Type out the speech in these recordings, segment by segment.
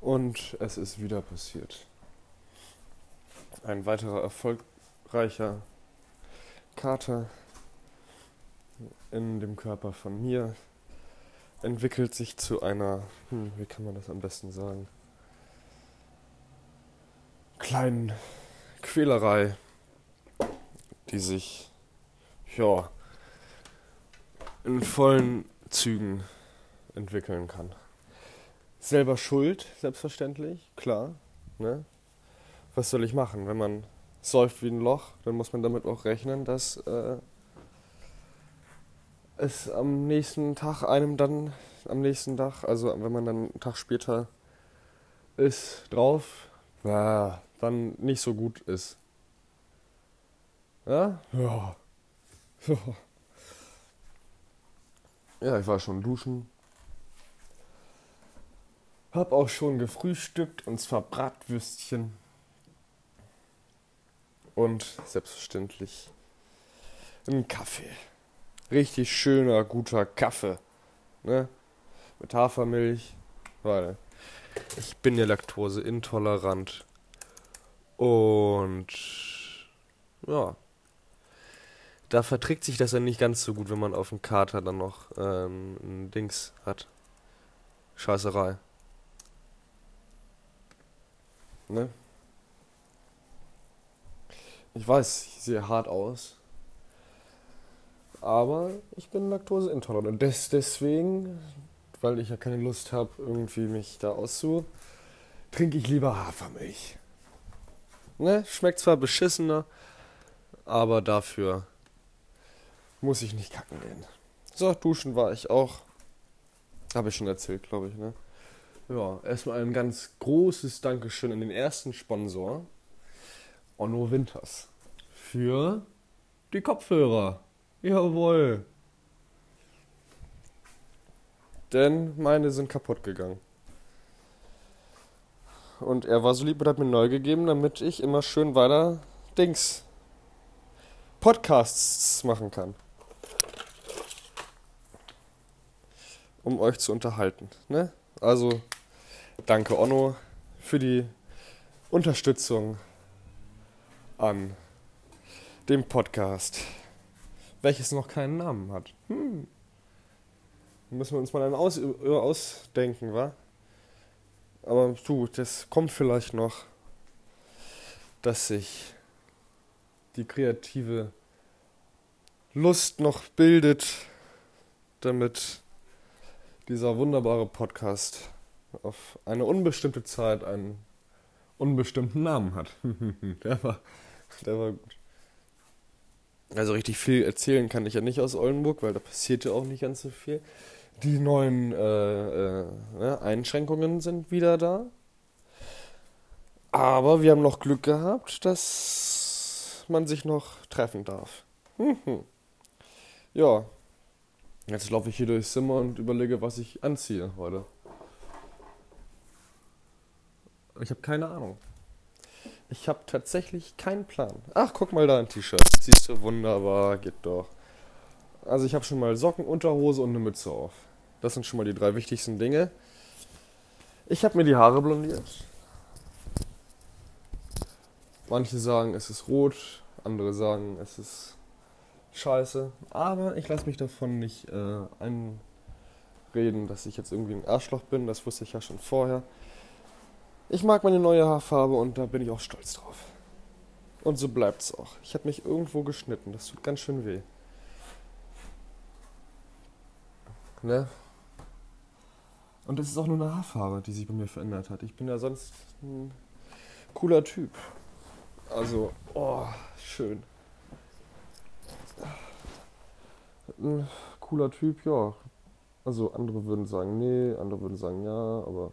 Und es ist wieder passiert. Ein weiterer erfolgreicher Kater in dem Körper von mir entwickelt sich zu einer, wie kann man das am besten sagen, kleinen Quälerei, die sich, ja, in vollen Zügen entwickeln kann. Selber schuld, selbstverständlich, klar, ne? Was soll ich machen? Wenn man säuft wie ein Loch, dann muss man damit auch rechnen, dass es am nächsten Tag, also wenn man dann einen Tag später ist drauf, dann nicht so gut ist. Ja? Ja. Ja, ich war schon duschen. Hab auch schon gefrühstückt, und zwar Bratwürstchen. Und selbstverständlich einen Kaffee. Richtig schöner, guter Kaffee. Ne? Mit Hafermilch. Weil ich bin ja laktoseintolerant. Und ja, da verträgt sich das ja nicht ganz so gut, wenn man auf dem Kater dann noch ein Dings hat. Scheißerei. Ne? Ich weiß, ich sehe hart aus. Aber ich bin laktoseintolerant. Und deswegen, weil ich ja keine Lust habe, irgendwie mich da trinke ich lieber Hafermilch. Ne? Schmeckt zwar beschissener, aber dafür muss ich nicht kacken gehen. So, duschen war ich auch. Habe ich schon erzählt, glaube ich, ne? Ja, erstmal ein ganz großes Dankeschön an den ersten Sponsor, Onno Winters, für die Kopfhörer. Jawohl. Denn meine sind kaputt gegangen. Und er war so lieb und hat mir neu gegeben, damit ich immer schön weiter Podcasts machen kann. Um euch zu unterhalten, ne? Also, danke Onno für die Unterstützung an dem Podcast, welches noch keinen Namen hat. Müssen wir uns mal einen ausdenken, wa? Aber du, das kommt vielleicht noch, dass sich die kreative Lust noch bildet, damit dieser wunderbare Podcast auf eine unbestimmte Zeit einen unbestimmten Namen hat. Der war gut. Also richtig viel erzählen kann ich ja nicht aus Oldenburg, weil da passierte auch nicht ganz so viel. Die neuen Einschränkungen sind wieder da. Aber wir haben noch Glück gehabt, dass man sich noch treffen darf. Ja, jetzt laufe ich hier durchs Zimmer und überlege, was ich anziehe heute. Ich habe keine Ahnung. Ich habe tatsächlich keinen Plan. Ach, guck mal da, ein T-Shirt. Siehst du, wunderbar, geht doch. Also ich habe schon mal Socken, Unterhose und eine Mütze auf. Das sind schon mal die 3 wichtigsten Dinge. Ich habe mir die Haare blondiert. Manche sagen, es ist rot, andere sagen, es ist scheiße. Aber ich lasse mich davon nicht einreden, dass ich jetzt irgendwie ein Arschloch bin. Das wusste ich ja schon vorher. Ich mag meine neue Haarfarbe und da bin ich auch stolz drauf. Und so bleibt's auch. Ich habe mich irgendwo geschnitten. Das tut ganz schön weh. Ne? Und das ist auch nur eine Haarfarbe, die sich bei mir verändert hat. Ich bin ja sonst ein cooler Typ. Also, schön. Ein cooler Typ, ja. Also andere würden sagen nee, andere würden sagen ja, aber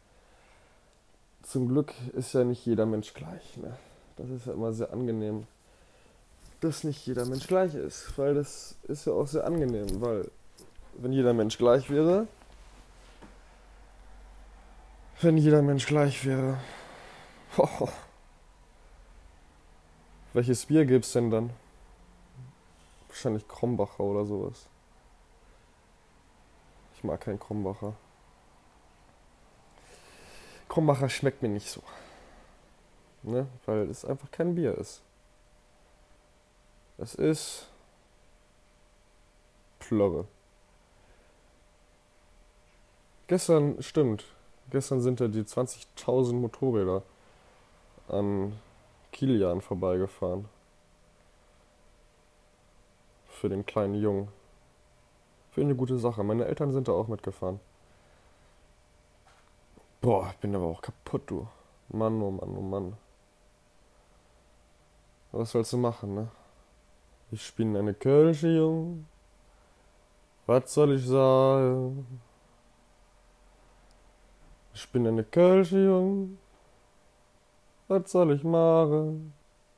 zum Glück ist ja nicht jeder Mensch gleich. Ne? Das ist ja immer sehr angenehm, dass nicht jeder Mensch gleich ist. Weil das ist ja auch sehr angenehm, weil wenn jeder Mensch gleich wäre, welches Bier gibt's denn dann? Wahrscheinlich Krombacher oder sowas. Ich mag keinen Krombacher. Krombacher schmeckt mir nicht so. Ne? Weil es einfach kein Bier ist. Es ist Plörre. Gestern sind ja die 20.000 Motorräder an Kilian vorbeigefahren. Für den kleinen Jungen. Für eine gute Sache. Meine Eltern sind da auch mitgefahren. Boah, ich bin aber auch kaputt, du. Mann, oh Mann, oh Mann. Was sollst du machen, ne? Ich bin eine Kölsche Jung. Was soll ich sagen? Ich bin eine Kölsche Jung. Was soll ich machen?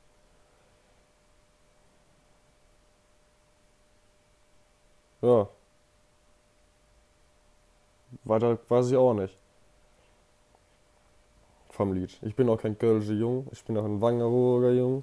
Ja, weiter weiß ich auch nicht vom Lied. Ich bin auch kein Kölsche Jung. Ich bin auch ein Wangerooger Jung.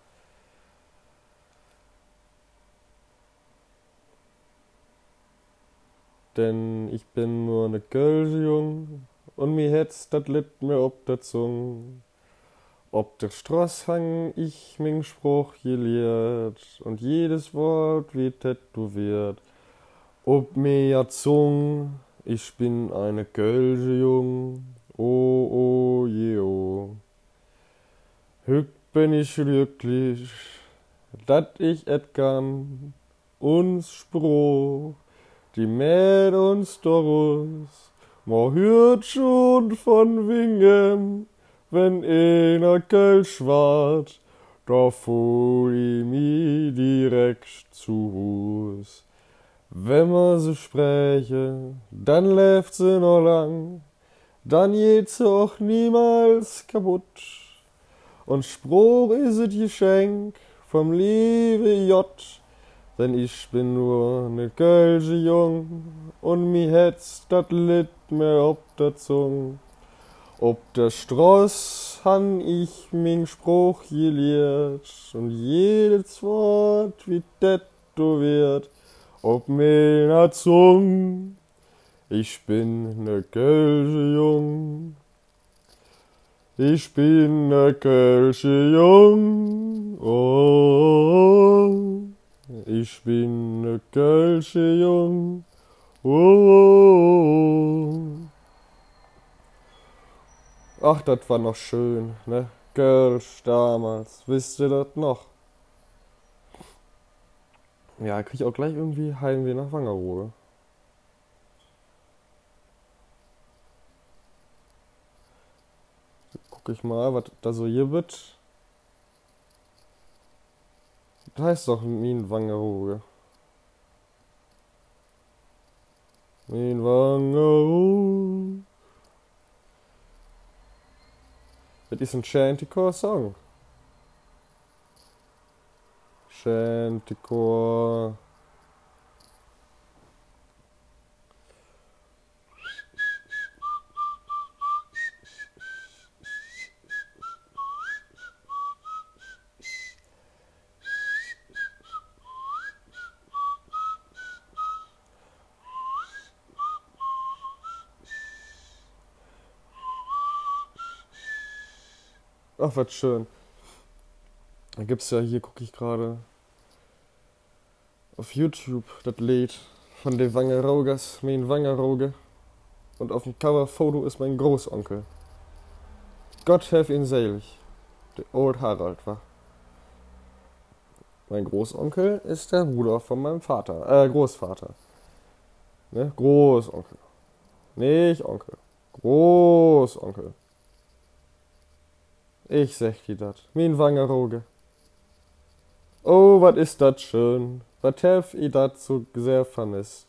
Denn ich bin nur eine Kölsche Jung. Und mir hetzt dat Lied mir ob der Zung. Ob der Straß hang ich min Spruch gelehrt. Und jedes Wort wird tätowiert. Ob mir ja Zung. Ich bin eine Kölsche Jung. Oh, oh, je, oh. Hück bin ich glücklich, dat ich et kann. Uns Spruch, die Mäd uns Dorus. Ma hört schon von Wingen, wenn einer Kölsch wart, da fuhr ich mi direkt zu Hus. Wenn man so spräche, dann läuft sie noch lang, dann geht sie auch niemals kaputt. Und Spruch is et Geschenk vom liebe J, denn ich bin nur ne Kölsche Jung und mi hetzt dat Lied mir ob der Zung. Ob der Stross han ich min Spruch gelehrt und jedes Wort wie tätowiert. Ob meiner Zung, ich bin ne Kölsche Jung. Ich bin ne Kölsche Jung. Oh, ich bin ne Kölsche Jung. Oh. Ach, das war noch schön, ne? Kölsch damals, wisst ihr das noch? Ja, krieg ich auch gleich irgendwie Heimweh nach Wangerooge. Guck ich mal, was da so hier wird. Das heißt doch Mien Wangerooge. Mien Wangerooge. Das ist ein Chanticore-Song. Chanticore. Ach, was schön. Da gibt's ja hier, gucke ich gerade, auf YouTube das Lied von den Wangeroogas, mein Wangerooge. Und auf dem Coverfoto ist mein Großonkel. Gott helf ihn selig. Der Old Harald war. Mein Großonkel ist der Bruder von meinem Vater, Großvater. Ne? Großonkel. Nicht Onkel. Großonkel. Ich sag dir dat. Mein Wangerooge. Oh, wat ist dat schön. Wat hef i dat so sehr vermisst.